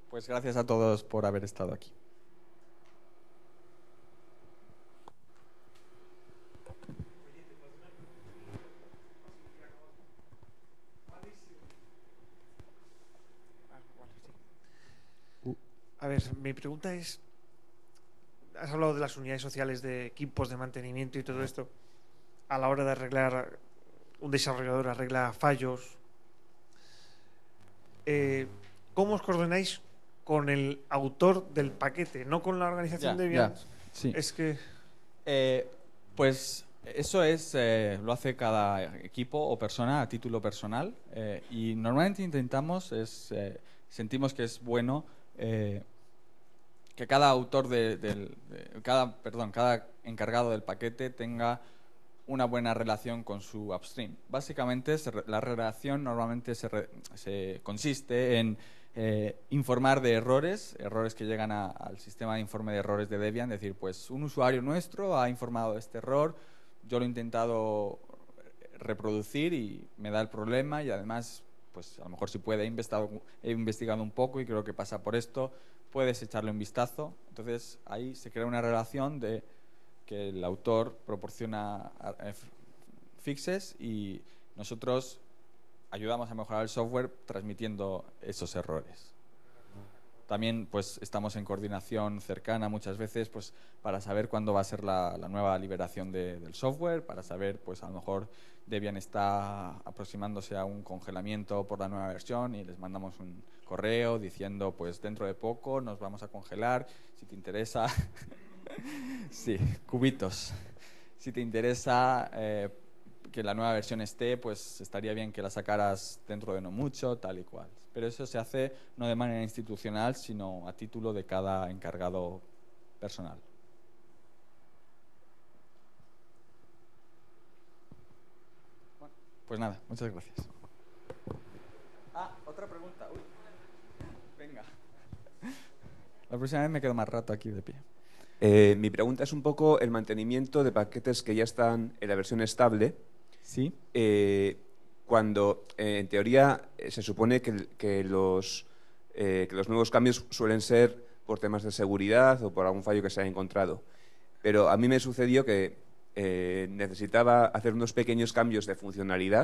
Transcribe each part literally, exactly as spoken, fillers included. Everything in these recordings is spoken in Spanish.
Pues gracias a todos por haber estado aquí. A ver, mi pregunta es, has hablado de las unidades sociales de equipos de mantenimiento y todo esto. A la hora de arreglar, un desarrollador arregla fallos. Eh, ¿Cómo os coordináis con el autor del paquete? No con la organización Ya, Debian. ya, sí. Es que... Eh, pues eso es, eh, lo hace cada equipo o persona a título personal eh, y normalmente intentamos, es, eh, sentimos que es bueno eh, que cada autor de, del, de- cada, perdón, cada encargado del paquete tenga una buena relación con su upstream. Básicamente se re- la relación normalmente se, re- se consiste en eh, informar de errores, errores que llegan a- al sistema de informe de errores de Debian, decir, pues un usuario nuestro ha informado de este error, yo lo he intentado reproducir y me da el problema y además, pues a lo mejor si puede, he investigado, he investigado un poco y creo que pasa por esto, puedes echarle un vistazo. Entonces ahí se crea una relación de que el autor proporciona eh, fixes y nosotros ayudamos a mejorar el software transmitiendo esos errores. También pues estamos en coordinación cercana muchas veces pues para saber cuándo va a ser la, la nueva liberación de, del software, para saber pues a lo mejor Debian está aproximándose a un congelamiento por la nueva versión y les mandamos un correo diciendo pues dentro de poco nos vamos a congelar, si te interesa. Sí, cubitos. Si te interesa eh, que la nueva versión esté, pues estaría bien que la sacaras dentro de no mucho, tal y cual. Pero eso se hace no de manera institucional, sino a título de cada encargado personal. Bueno, pues nada, muchas gracias. Ah, otra pregunta. Uy. Venga. La próxima vez me quedo más rato aquí de pie. Eh, mi pregunta es un poco el mantenimiento de paquetes que ya están en la versión estable. Sí. Eh, cuando, eh, en teoría, eh, se supone que, que los, eh, que los nuevos cambios suelen ser por temas de seguridad o por algún fallo que se haya encontrado. Pero a mí me sucedió que eh, necesitaba hacer unos pequeños cambios de funcionalidad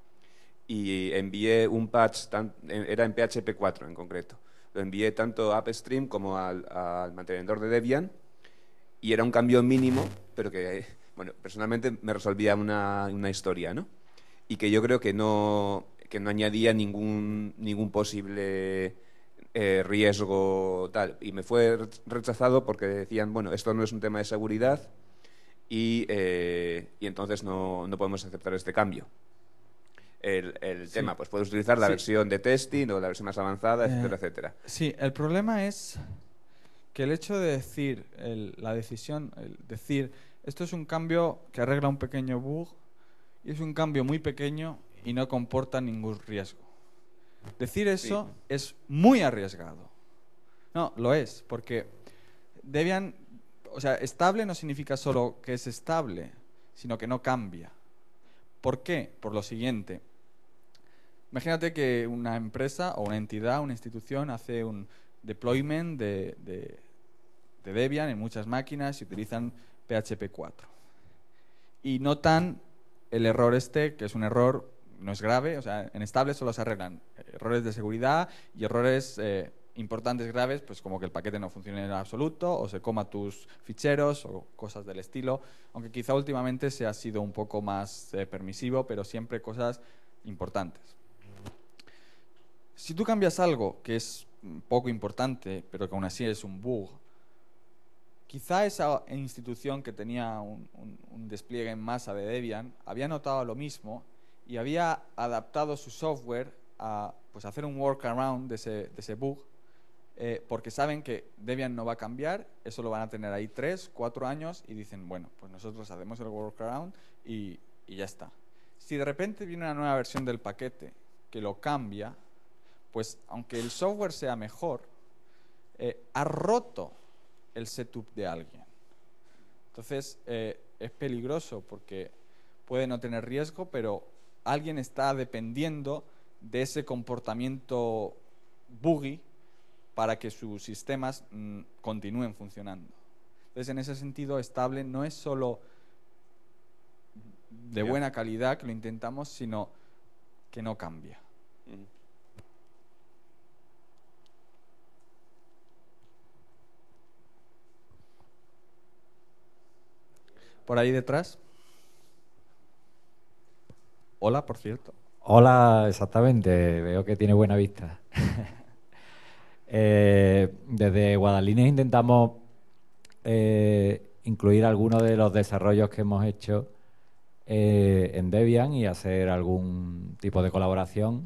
y envié un patch, tan, era en P H P cuatro en concreto. Lo envié tanto a upstream como al, al mantenedor de Debian y era un cambio mínimo, pero que, bueno, personalmente me resolvía una, una historia, ¿no? Y que yo creo que no, que no añadía ningún, ningún posible eh, riesgo tal. Y me fue rechazado porque decían, bueno, esto no es un tema de seguridad y, eh, y entonces no, no podemos aceptar este cambio. El, el Sí. tema, pues puedes utilizar la Sí. versión de testing o la versión más avanzada, etcétera, Eh, etcétera. Sí, el problema es que el hecho de decir, el- la decisión, el decir, esto es un cambio que arregla un pequeño bug y es un cambio muy pequeño y no comporta ningún riesgo. Decir eso Sí. es muy arriesgado. No, lo es, porque Debian, o sea, estable no significa solo que es estable, sino que no cambia. ¿Por qué? Por lo siguiente. Imagínate que una empresa o una entidad, una institución hace un deployment de, de, de Debian en muchas máquinas y utilizan P H P cuatro. Y notan el error este, que es un error, no es grave, o sea, en estable solo se arreglan errores de seguridad y errores eh, importantes graves, pues como que el paquete no funcione en absoluto o se coma tus ficheros o cosas del estilo, aunque quizá últimamente se ha sido un poco más eh, permisivo, pero siempre cosas importantes. Si tú cambias algo que es poco importante, pero que aún así es un bug, quizá esa institución que tenía un, un, un despliegue en masa de Debian había notado lo mismo y había adaptado su software a pues, hacer un workaround de ese, de ese bug, eh, porque saben que Debian no va a cambiar, eso lo van a tener ahí tres, cuatro años y dicen, bueno, pues nosotros hacemos el workaround y, y ya está. Si de repente viene una nueva versión del paquete que lo cambia, pues aunque el software sea mejor, eh, ha roto el setup de alguien. Entonces eh, es peligroso porque puede no tener riesgo, pero alguien está dependiendo de ese comportamiento buggy para que sus sistemas mm, continúen funcionando. Entonces, en ese sentido, estable no es solo de buena calidad que lo intentamos, sino que no cambia. Mm. Por ahí detrás. Hola, por cierto. Hola, exactamente. Veo que tiene buena vista. eh, desde Guadalines intentamos eh, incluir algunos de los desarrollos que hemos hecho eh, en Debian y hacer algún tipo de colaboración.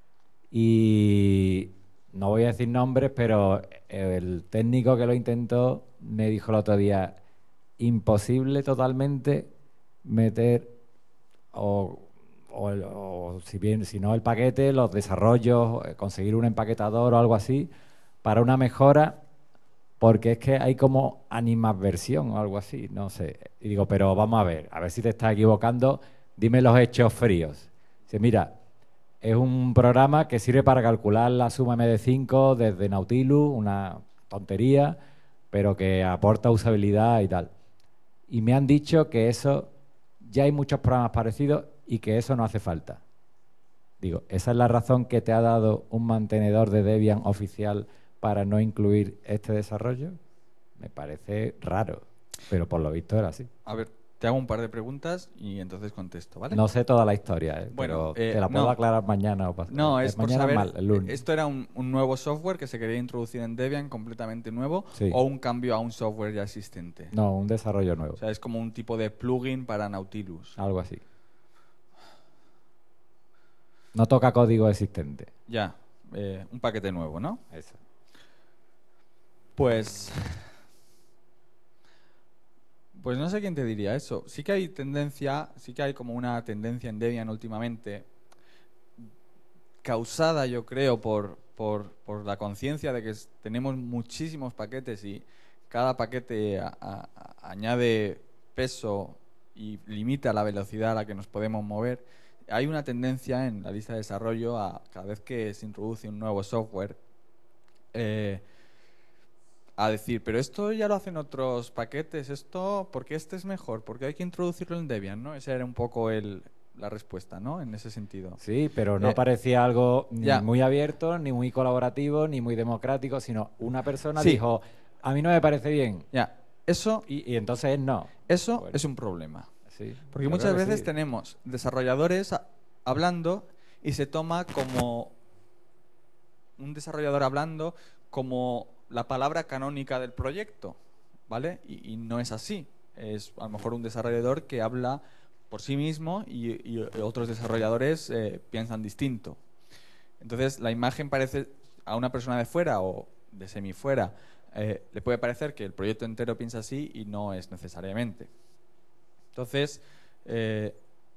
Y no voy a decir nombres, pero el técnico que lo intentó me dijo el otro día, imposible totalmente meter o, o, el- o si bien si no el paquete, los desarrollos, eh, conseguir un empaquetador o algo así para una mejora, porque es que hay como animadversión o algo así, no sé. Y digo, pero vamos a ver, a ver si te estás equivocando, dime los hechos fríos. Dice, mira, es un programa que sirve para calcular la suma M D cinco desde Nautilus, una tontería, pero que aporta usabilidad y tal. Y me han dicho que eso, ya hay muchos programas parecidos y que eso no hace falta. Digo, ¿esa es la razón que te ha dado un mantenedor de Debian oficial para no incluir este desarrollo? Me parece raro, pero por lo visto era así. A ver, te hago un par de preguntas y entonces contesto, ¿vale? No sé toda la historia, ¿eh? Bueno, pero eh, te la puedo no. aclarar mañana o pasado. No, Eh, es por mañana saber, mal, el lunes. ¿esto era un, un nuevo software que se quería introducir en Debian completamente nuevo Sí. o un cambio a un software ya existente? No, un desarrollo nuevo, O sea, es como un tipo de plugin para Nautilus. algo así. No toca código existente. Ya, eh, un paquete nuevo, ¿no? Eso. Pues... Pues no sé quién te diría eso. Sí que hay tendencia, sí que hay como una tendencia en Debian últimamente, causada yo creo por, por, por la conciencia de que es- tenemos muchísimos paquetes y cada paquete a- a- a- añade peso y limita la velocidad a la que nos podemos mover. Hay una tendencia en la lista de desarrollo a cada vez que se introduce un nuevo software, eh, a decir, pero esto ya lo hacen otros paquetes, esto, ¿por qué este es mejor? Porque hay que introducirlo en Debian, ¿no? Esa era un poco el, la respuesta, ¿no? En ese sentido. Sí, pero no Eh, parecía algo ni ya. muy abierto, ni muy colaborativo, ni muy democrático, sino una persona Sí. dijo, a mí no me parece bien. Ya, eso, Y, y entonces no. eso Bueno. es un problema. Sí, Porque yo muchas creo que veces sí. tenemos desarrolladores a- hablando y se toma como un desarrollador hablando como la palabra canónica del proyecto, ¿vale? Y, y no es así. Es a lo mejor un desarrollador que habla por sí mismo y, y otros desarrolladores eh, piensan distinto. Entonces la imagen parece a una persona de fuera o de semifuera eh, le puede parecer que el proyecto entero piensa así y no es necesariamente. Entonces, eh,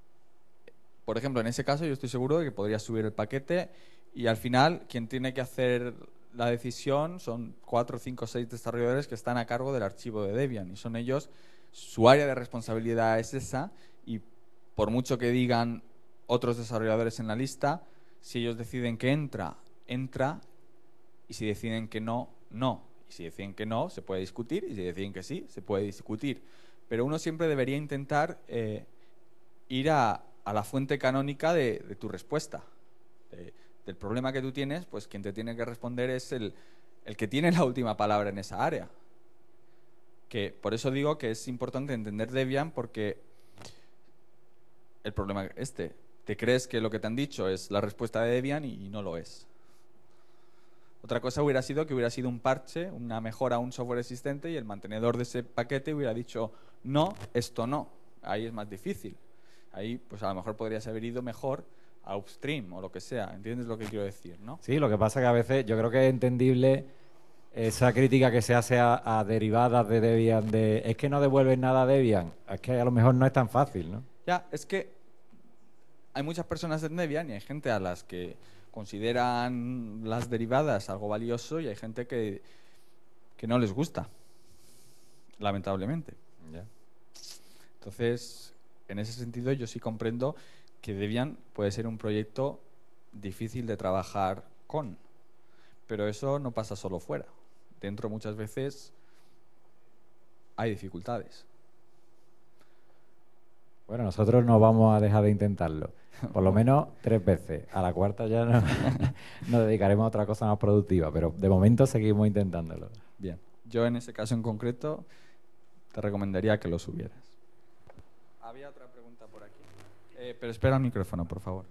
por ejemplo, en ese caso yo estoy seguro de que podría subir el paquete y al final quien tiene que hacer la decisión son cuatro, cinco, seis desarrolladores que están a cargo del archivo de Debian y son ellos, su área de responsabilidad es esa y por mucho que digan otros desarrolladores en la lista, si ellos deciden que entra, entra y si deciden que no, no. Y si deciden que no, se puede discutir y si deciden que sí, se puede discutir. Pero uno siempre debería intentar eh, ir a, a la fuente canónica de, de tu respuesta. De- del problema que tú tienes, pues quien te tiene que responder es el, el que tiene la última palabra en esa área. Que por eso digo que es importante entender Debian porque el problema este, te crees que lo que te han dicho es la respuesta de Debian y, y no lo es. Otra cosa hubiera sido que hubiera sido un parche, una mejora a un software existente y el mantenedor de ese paquete hubiera dicho no, esto no. Ahí es más difícil. Ahí pues a lo mejor podrías haber ido mejor a upstream o lo que sea. ¿Entiendes lo que quiero decir, no? Sí, lo que pasa que a veces yo creo que es entendible esa crítica que se hace a, a derivadas de Debian, de es que no devuelven nada a Debian. Es que a lo mejor no es tan fácil, ¿no? Ya, es que hay muchas personas en Debian y hay gente a las que consideran las derivadas algo valioso y hay gente que, que no les gusta, lamentablemente. Ya. Entonces, en ese sentido yo sí comprendo que Debian puede ser un proyecto difícil de trabajar con, Pero eso no pasa solo fuera. Dentro muchas veces hay dificultades. Bueno, nosotros no vamos a dejar de intentarlo. Por lo menos tres veces. A la cuarta ya no, nos dedicaremos a otra cosa más productiva, pero de momento seguimos intentándolo. Bien. Yo en ese caso en concreto te recomendaría que lo subieras. Había otra pregunta por aquí. Eh, pero espera el micrófono, por favor.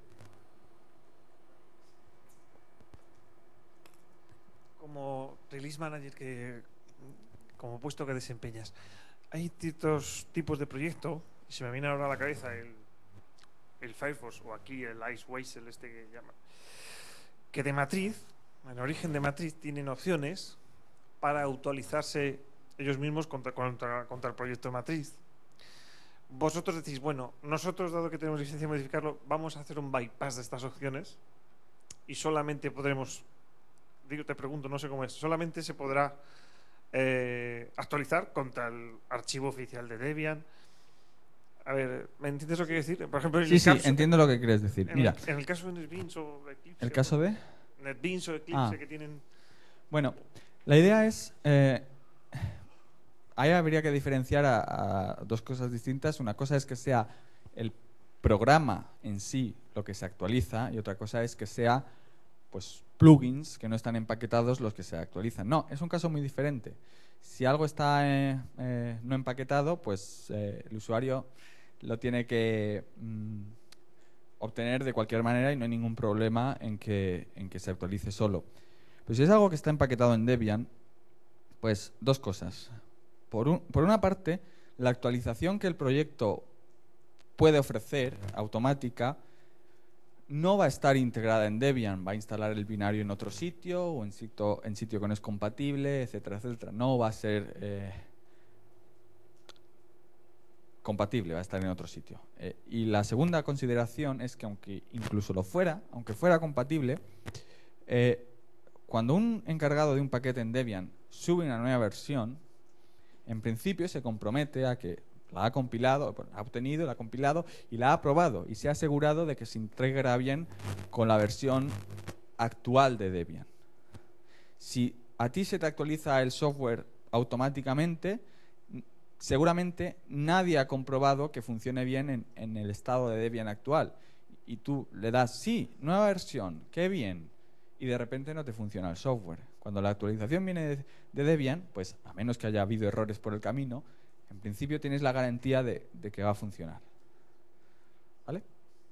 Como release manager, que, como puesto que desempeñas, hay ciertos tipos de proyecto, y se me viene ahora a la cabeza el, el Firefox o aquí el Iceweasel, este que llaman, que de matriz, en origen de matriz, tienen opciones para actualizarse ellos mismos contra, contra, contra el proyecto de matriz. Vosotros decís, bueno, nosotros, dado que tenemos licencia de modificarlo, vamos a hacer un bypass de estas opciones y solamente podremos, digo, te pregunto, no sé cómo es, solamente se podrá eh, actualizar contra el archivo oficial de Debian. A ver, ¿me entiendes lo que quiero decir? Por ejemplo, en Sí, el sí, caso, entiendo lo que quieres decir. en, Mira, el, en el caso de NetBeans o Eclipse. ¿el caso de? NetBeans o Eclipse Ah. que tienen... Bueno, la idea es... Eh, ahí habría que diferenciar a, a dos cosas distintas. Una cosa es que sea el programa en sí lo que se actualiza y otra cosa es que sea pues plugins que no están empaquetados los que se actualizan. No, es un caso muy diferente. Si algo está eh, eh, no empaquetado, pues eh, el usuario lo tiene que mm, obtener de cualquier manera y no hay ningún problema en que, en que se actualice solo. Pero si es algo que está empaquetado en Debian, pues dos cosas. Por, un, por una parte, la actualización que el proyecto puede ofrecer, automática, no va a estar integrada en Debian, va a instalar el binario en otro sitio o en sitio, en sitio que no es compatible, etcétera, etcétera. No va a ser eh, compatible, va a estar en otro sitio. Eh, y la segunda consideración es que aunque incluso lo fuera, aunque fuera compatible, eh, cuando un encargado de un paquete en Debian sube una nueva versión, en principio se compromete a que la ha compilado, ha obtenido, la ha compilado y la ha aprobado y se ha asegurado de que se integra bien con la versión actual de Debian. Si a ti se te actualiza el software automáticamente, seguramente nadie ha comprobado que funcione bien en, en el estado de Debian actual. Y tú le das, sí, nueva versión, qué bien, y de repente no te funciona el software. Cuando la actualización viene de, de Debian, pues a menos que haya habido errores por el camino, en principio tienes la garantía de, de que va a funcionar. ¿Vale?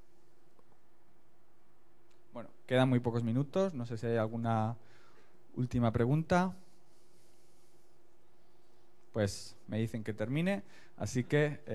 Bueno, quedan muy pocos minutos. No sé si hay alguna última pregunta. Pues me dicen que termine, así que... Eh,